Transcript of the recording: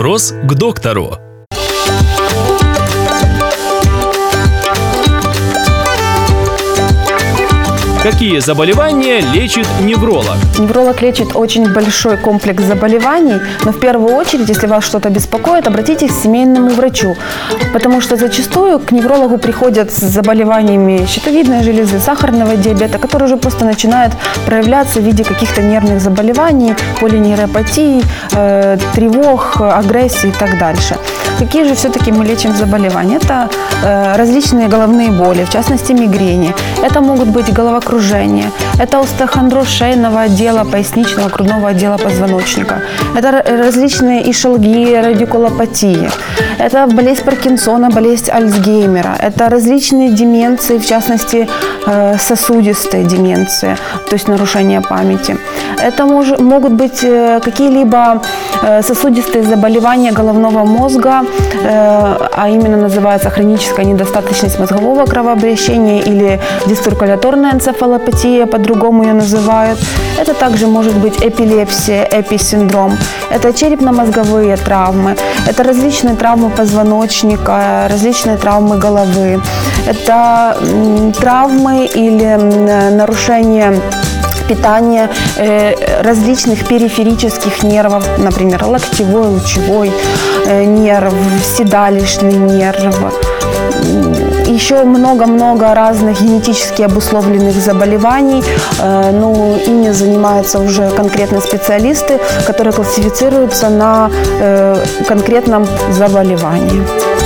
Вопрос к доктору. Какие заболевания лечит невролог? Невролог лечит очень большой комплекс заболеваний, но в первую очередь, если вас что-то беспокоит, обратитесь к семейному врачу, потому что зачастую к неврологу приходят с заболеваниями щитовидной железы, сахарного диабета, которые уже просто начинают проявляться в виде каких-то нервных заболеваний, полинейропатии, тревог, агрессии и так дальше. Какие же все-таки мы лечим заболевания? Это различные головные боли, в частности мигрени. Это могут быть головокружение, это остеохондроз шейного отдела, поясничного, грудного отдела позвоночника. Это различные ишалгии, радикулопатии. Это болезнь Паркинсона, болезнь Альцгеймера. Это различные деменции, в частности сосудистые деменции, то есть нарушение памяти. Это могут быть какие-либо сосудистые заболевания головного мозга, а именно называется хроническая недостаточность мозгового кровообращения или дисциркуляторная энцефалопатия, по-другому ее называют. Это также может быть эпилепсия, эписиндром. Это черепно-мозговые травмы, это различные травмы позвоночника, различные травмы головы. Это травмы или нарушения питания различных периферических нервов, например, локтевой, лучевой нерв, седалищный нерв. Еще много-много разных генетически обусловленных заболеваний, но ими занимаются уже конкретно специалисты, которые классифицируются на конкретном заболевании.